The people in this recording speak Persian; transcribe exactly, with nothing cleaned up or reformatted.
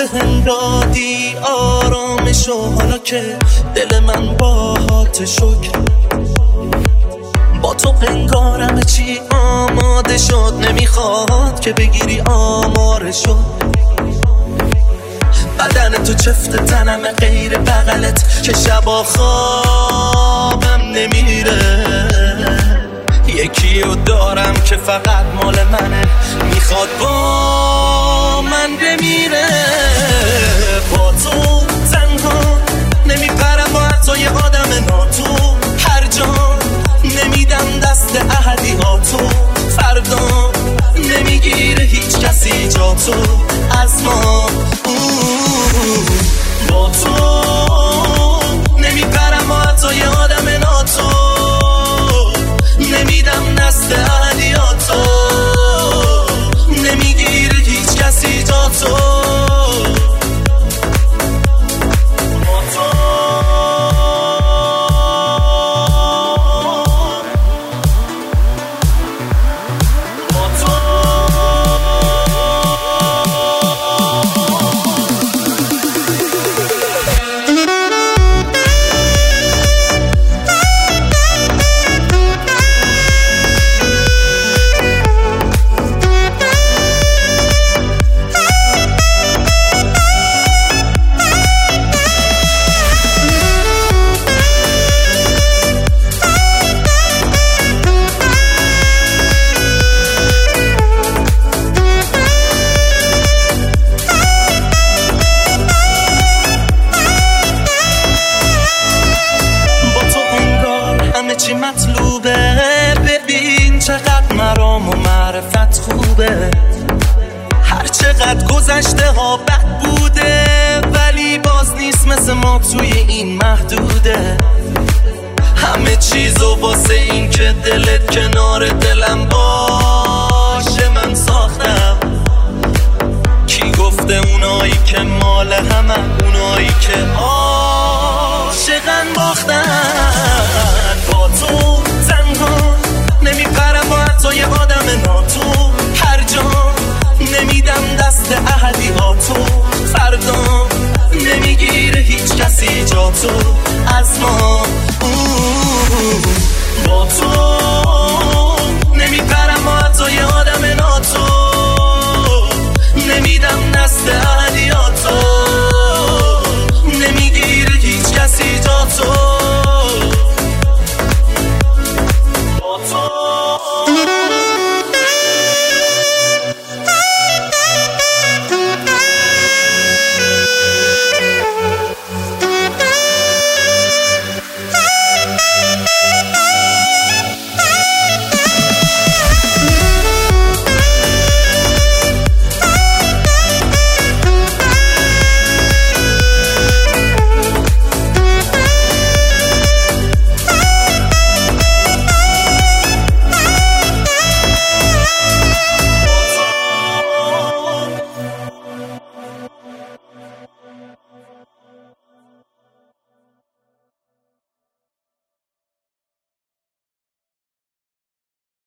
به هم دادی آرامشو، حالا که دل من باهات شکر. با تو انگارم چی آماده شد، نمیخواد که بگیری آمارشو. بدن تو چفت تنم غیر بغلت که شبا خوابم نمیره. یکی رو دارم که فقط مال منه، میخواد با من بمیره. با تو تنها نمیپرم با حتی یه آدم ناتو، هر جا نمیدم دست احدی ها تو. فردا نمیگیره هیچ کسی جا تو از ما. با تو نمیپرم با حتی یه آدم ناتو، نمیدم دست احدی ها تو. نمیگیره هیچ کسی جا تو. چی مطلوبه، ببین چقدر مرام و معرفت خوبه. هر چقدر گذشته ها بد بوده، ولی باز نیست مثل ما توی این محدوده. همه چیزو واسه این که دلت کنار دلم باشه من ساختم. کی گفته اونایی که مال همه، اونایی که عاشقن باختن. با تو تنها نمیپرم با حتی یه آدم ناتو، هر جا نمیدم دست احدی ها تو. فردا نمیگیره هیچ کسی جا تو از ما. با تو